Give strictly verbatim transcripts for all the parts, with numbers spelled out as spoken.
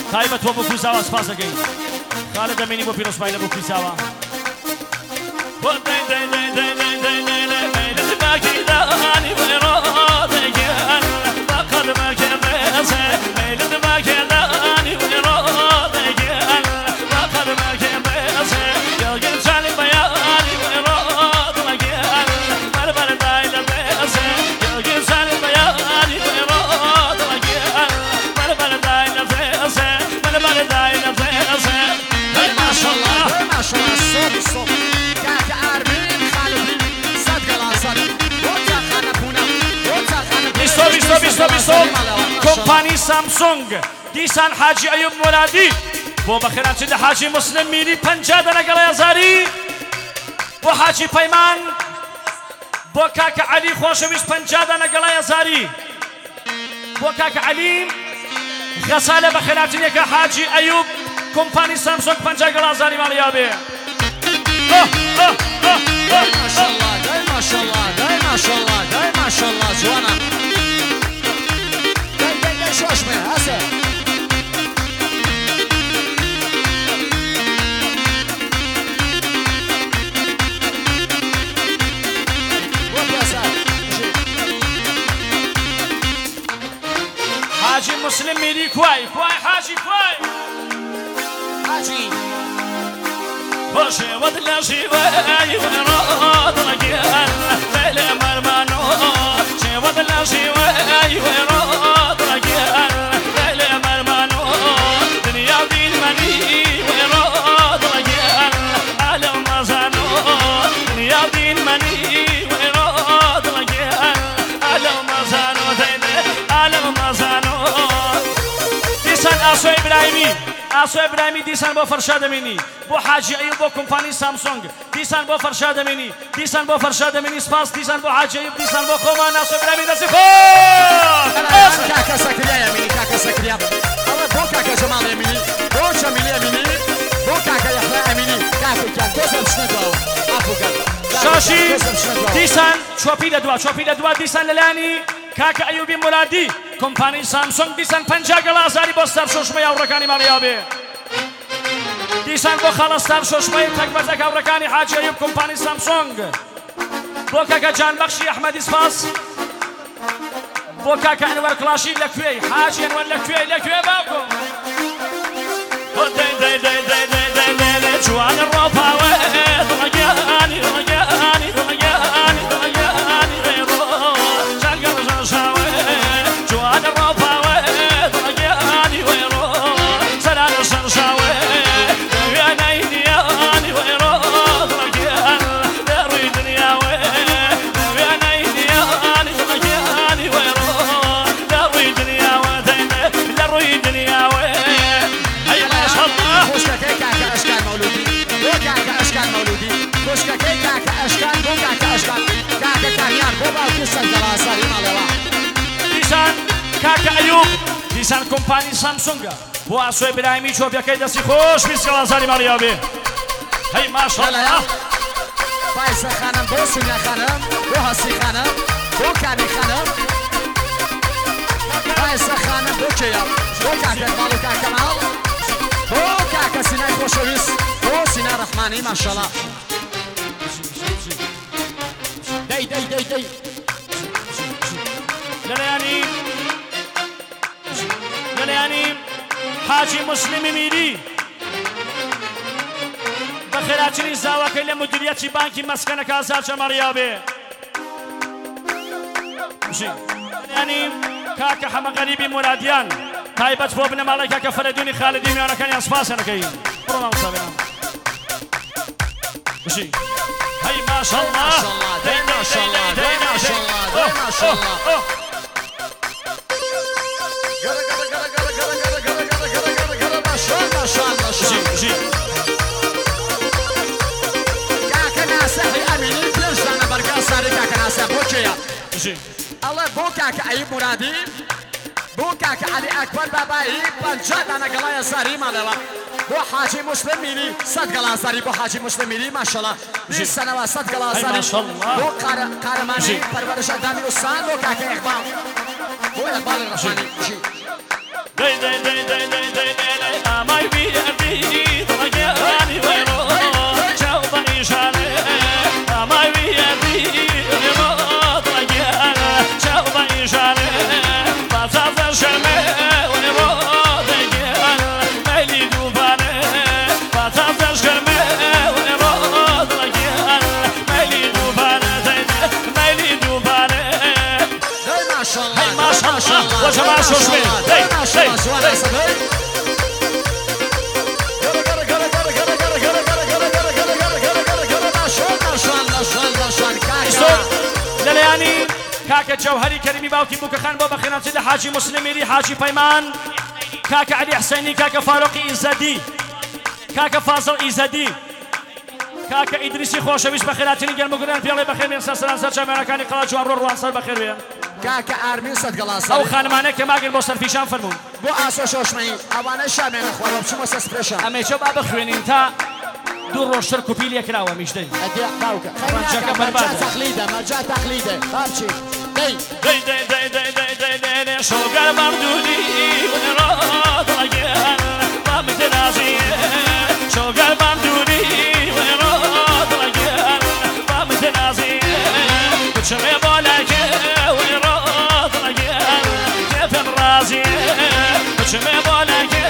تایبەت تۆ بۆ کوزاوە سپاس دەکەین خالە دەمێنی بۆ پیرۆسمایلە بۆ کوزاوە کۆمپانی سامسونگ دیسان حاجی ئەیوب مولادی بۆ بەخێرانچێدە حاجی مسلم میری پەنجا دەنە گەڵای هەزاری بۆ حاجی پەیمان بۆ کاکە عەلی خۆشەویست پەنجا دەنە گەڵای هەزاری بۆ کاکە عەلی غەسالە بەخێرانچێدەکە حاجی ئەیوب کۆمپانی سامسونگ پەنجا گەڵای هەزاری ماڵیا بێ ماشاءالله دای ماشاءالله دای ماشاءالله دای ماشاءالله جوانە شوش به هسه حاجی مسلم میری کوای کوای حاجی کوای حاجی باشه ودلاشي وای وراد رجال بلا مرمانو شي ودلاشي وای وراد رجال بلا مرمانو دنيا دين مني وراد رجال على مزانو دنيا دين مني وراد رجال على مزانو على مزانو ديسان اسو ابراهيمي اسو ابراهيمي ديسان بو فرشاد مني بو حاجی ایوب بو کمپانی سامسونگ دیسان بو فرشاد منی دیسان بو فرشاد منی سپاس دیسان بو حاجی ایوب دیسان بو خومان اسو ابراهیمی نصیب کاکا سکریا یمینی کاکا سکریا الله بو کاکا جمال یمینی بو جمیل یمینی بو کاکا یحیی یمینی کاکا کان دوزم شنگو ابو کان شاشی دیسان چوپی دوا چوپی دوا دیسان للانی کاکا ایوبی مرادی کمپانی سامسونگ دیسان پنجا گلازاری بو سر شوشمه یاورکانی مالیابه دیسان بۆ خەڵەستان شۆشمەی تەکبەتە کاورەکانی حاجی ئەیوب کۆمپانی سامسونگ بۆ کاکە جانبەخشی ئەحمەدی سپاس بۆ کاکە ئەنوەر کڵاشی لەکوێی حاجی ئەنوەر لەکوێی لەکوێ باوکۆ جوانە ڕۆپاوە ڕۆگیانی ڕۆگیانی ڕۆگیانی ڕۆگیانی ڕێڕۆ جانگەڵ ژەشاوە جوانە ڕۆپاوە ڕۆگیانی ڕێڕۆ سەرانە شەرشاوە دیسان کاکە ئەیوب دیسان کۆمپانی سامسونگە بۆ ئاسۆ ئیبراهیمی چۆپیەکەی دەستی خۆش بیست گەڵازاری ماڵیابێ هەی ماشەڵڵا فایزە خانم بۆ سونیا خانم بۆ هەسی خانم بۆ کانی خانم فایزە خانم بۆ کێیە بۆ کاکە ماڵ و کاکە ماڵ بۆ کاکە سینای خۆشەویست بۆ سینا ڕەحمانی ماشەڵڵا دەی دەی دەی دەی لەلایانی لەلایانی حاجی مسلمی میری بە خێراچنی زاواکەی لە مدیریەتی بانکی مەسکەنەکە ئازار جەمەڕیابێ لەلایانی کاکە حەمە غەریبی مولادیان تایبەت بۆ بنەماڵی کاکە فەرەدوونی خالدی میوانەکانیان سپاسیان دەکەین بڕۆ مامۆستا بێنام بشی هەی ماشەڵڵا دەی ماشەڵڵا دەی ماشەڵڵا دەی ماشەڵڵا الله بۆ کاکە ئەیوب مورادی بۆ کاکە عەلی ئەکبەر بابایی پەنجا دانە گەڵای هەزاری ماڵەوە بۆ حاجی مسلم میری سەد گەڵای هەزاری بۆ حاجی مسلم میری ماشەڵڵا بیستەنەوە سەد گەڵای هەزاری بۆ قارەمانی پەروەردەش ئەندامی ئوستان بۆ کاکە ئیقبال بۆ ئیقباڵی ڕەحمانی شوال سبي لەلایانی کاکە جەوهەری کەریمی باوکی بووکەخان بۆ بەخێنانچی لە حاجی مسلمیری حاجی پەیمان کاکە عەلی حسەینی کاکە فاڕۆقی ئیزەدی کاکە فازڵ ئیزەدی کاکە ئیدریسی خۆشەویست بەخێرهاتنی گەرموگران پێڵێ بەخێربێن سەر سەرانسەر چەمێنەکانی قەڵا جوابڕۆ ڕوانسەر بەخێربێن کاکە ئارمین سەدگەڵاسە ئەو خانمانەیە کە ماگەن بۆ سەرفیشان فەرموون بۆ ئاسۆ شۆشمەی ئەوانەی شامێنە خوارەوە بچمە سەسپرێشە ئەمەیچە با بخوێنین تا دوو ڕۆژتر کوپی لێکراوە میشتەی ئەدێ باوکە ڕەنجەکە بەربادە تەقلیدە مەرجا تەقلیدە بابچی دەی دەی دەی دەی دەی دەی دەی دەی دەی شۆگەر مەردوودی ونێڕۆدڵەگەن بام تەنازیە شۆگەر مەردوودی ونێڕۆدڵەگەن بام تەنازیە بچمێ بۆ لایکێ ونێڕۆدڵەگەن کێفم ڕازیە بچمێ بۆ لایکێ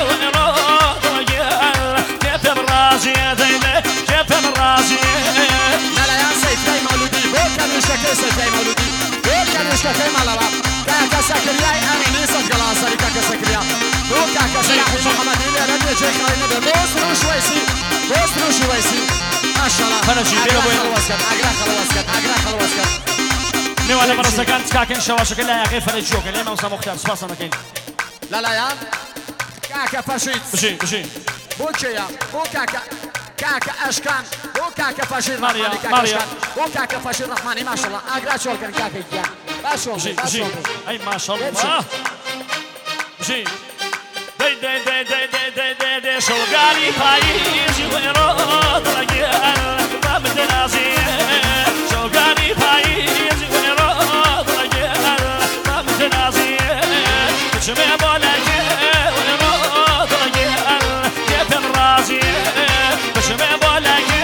ونێڕۆدڵەگەن کێفم ڕازیە دەی دەی کێفم ڕازیە مەلایان سەیفەی مەولودی بۆ کەنوشەکەی سەیفەی مەولودی بۆ کەنوشەکەی مەڵەوە کاکە سەکریای ئەمینی سەدگەڵاسەری کاکە سەکریا بۆ کاکە سەلاحی محەممەدی لێرە بێجێ خاڵی نەبێ بۆ سروش وەیسی بۆ سروش وەیسی ماشەڵڵا فەرەجی بێرە بۆ خەڵوەسکەن ئاگرا خەڵوەسکەن ئاگرا خەڵوەسکەن میوانە بەڕستەکان کاکەن شەواشەکە لای ئاغای فەرەجیۆکە لێ مەوسا مختار سوپاسم دەکەین لەلایەن کاکە فەشید بژین بژین بۆ کێیە بۆ کاکە کاکە ئەشکان بۆ کاکە فەشید ماریا، ڕەحمانی ماریا. کاکەشکان بۆ کاکە فەشید ڕەحمانی ماشەڵڵا ئاگرا چۆڵکەن کاکەی گیان باشۆ بژین باشۆ بژین ئەی ماشەڵڵا بچین. بژین دەی دەی دەی دەی دەی دەی دەی دەی شۆگاری پاییزی ونێڕۆدڵەگەن بام تەنازیە شۆگاری پاییزی ونێڕۆدڵەگەن بام تەنازیە بچمێ بۆ لایکێ ونێڕۆدڵەگەن کێفم ڕازیە بچمێ بۆ لایکێ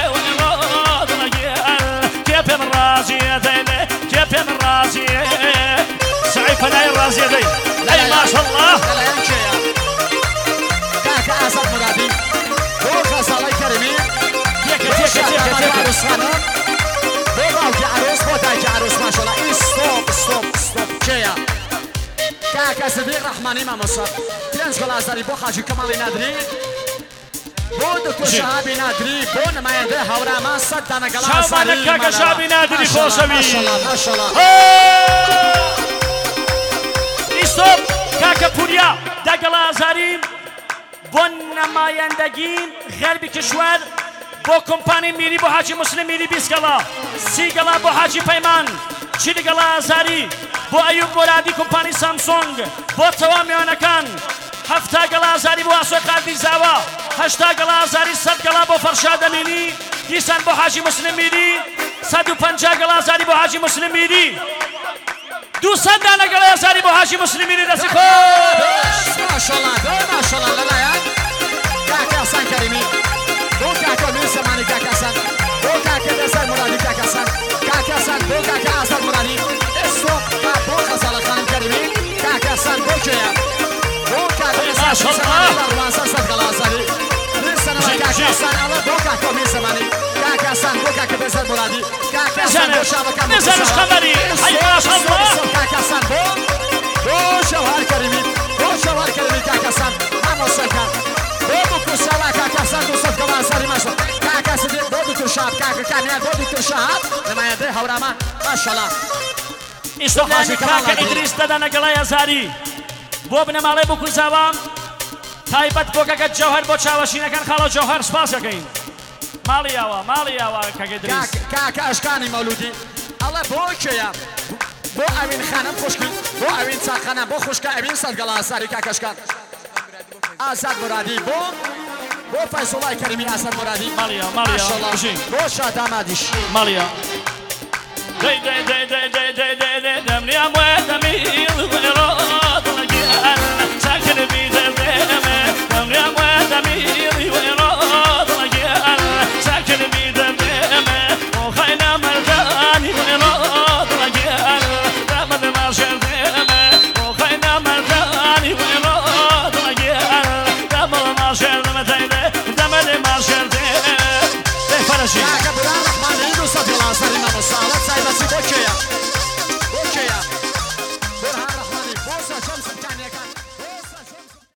ونێڕۆدڵەگەن کێفم ڕازیە دەی دەی کێفم ڕازیە سعی پەنای ڕازیە دەی ئەی ماشەڵڵا لەلایەن کێیە کاکە ئازاد مرادی بۆ خەساڵەی کەریمی تێکە تێکە تێکە تێکە عروسخانم بۆ باوکی عروس بۆ دایکی عروس ماشەڵڵا ئی ستۆپ ستۆپ ستۆپ کێیە کاکە سدیق ڕەحمانی مامۆستا پێنج گەڵازاری بۆ حاجی کەماڵی نادری بۆ دکتۆر شەهابی نادری بۆ نمایەندەی هەورامان سەد دانە گەڵازاری شابانە کاکە شابی نادری خۆشەوی ماشەڵڵا ماشەڵڵا ئیستۆپ کاکە پوریا دەگەڵازاریم بۆ نەمایەندەگین غەربی کشور بۆ کۆمپانی میری بۆ حاجی مسلم میری بیست گەڵا سی گەڵا بۆ حاجی پەیمان چلی گەڵا ئازاری بۆ ئەیوب مۆرادی کۆمپانی سامسۆنگ بۆ تەواو میوانەکان هەفتا گەڵا ئازاری بۆ ئاسۆی قادری زاوا هەشتا گەڵا ئازاری سەد گەڵا بۆ فەرشاد ئەمینی دیسان بۆ حاجی مسلم میری سەد و پەنجا گەڵا ئازاری بۆ حاجی مسلم میری دووسەد دانە گەڵا ئازاری بۆ حاجی مسلم میری دەستی خۆش ماشەڵڵا دۆ ماشەڵڵا لەلایەن کاکە حەسەن کەریمی بۆ کاکە میر سەمانی کاکە حەسەن بۆ کاکە دەسەر مرادی کاکە حەسەن کاکە حەسەن بۆ کاکە ئازاد مرادی ئێستۆپ بۆ خەساڵە خانم کەریمی کاکە حەسەن بۆ کێیە بۆ کاکە ئێستا سەمانی لە ڕوانسەر سەد گەڵا ئازاری میر سەنەوە کاکە حەسەن ئەڵە بۆ کاکە میر سەمانی کاکە حەسەن بۆ کاکە دەسەر مرادی کاکە حەسەن بۆ شابەکان نزانش خەبەری ئەی ماشەڵڵا کاکە حەسەن بۆ بۆ شەوهەر کەریمی بۆ شەوهەر کەریمی کاکە حەسەن مامۆستاکان بۆ دکتۆر شاوا کاکە حەسەن دووسەد گەڵا ئازاری ماشە کاکە سدیق بۆ دکتۆر شاب کاکە کامیان بۆ دکتۆر شەهاب نمایەندەی هەورامان ماشەڵڵا ئیستۆپ حاجی کەماڵ کاکە ئیدریس دەدانە گەڵای ئازاری بۆ بنەماڵەی بۆ کوزاوام تایبەت بۆ کاکە جەوهەر بۆ چاوەشینەکان خاڵە جەوهەر سپاس دەکەین ماڵی ئەوە ماڵی ئەوە کاکە ئیدریس کاکە ئەشکانی مەولودی ئەڵێ بۆ کێیە بۆ ئەوین خانم خوشکی بۆ ئەوین چاخانە بۆ خوشکە ئەوین سەد گەڵا ئازاری کاکەشکان ئازاد مرادی بۆ بۆ فەیسوڵای کەریمی ئازاد مرادی ماڵیە ماڵیە ماشەڵڵا بژین بۆ شادامادیش ماڵیە دەی دەی دەی دەی دەی دەی دەی دەی دەمنیام وێ دەمیڵ ونێڕۆدڵەگەن ساکن بیدە دێمێ دەمنیام وێ دەمیڵی ونێڕۆدڵەگەن ساکن بیدە دێمێ بۆ خەینە مەردانی ونێڕۆدڵەگەن دەمەدە ماشێر دێمێ بۆ خەینە مەردانی ونێڕۆدڵەگەن دەمەدە ماشێر دەمە دەی دەی دەمەدە ماشێر دێ دەی فەرەشی کاکە برا ڕەحمانی دووسەد گەڵا ئازاری مامۆستا ئەڵە تایبەتی بۆ کێیە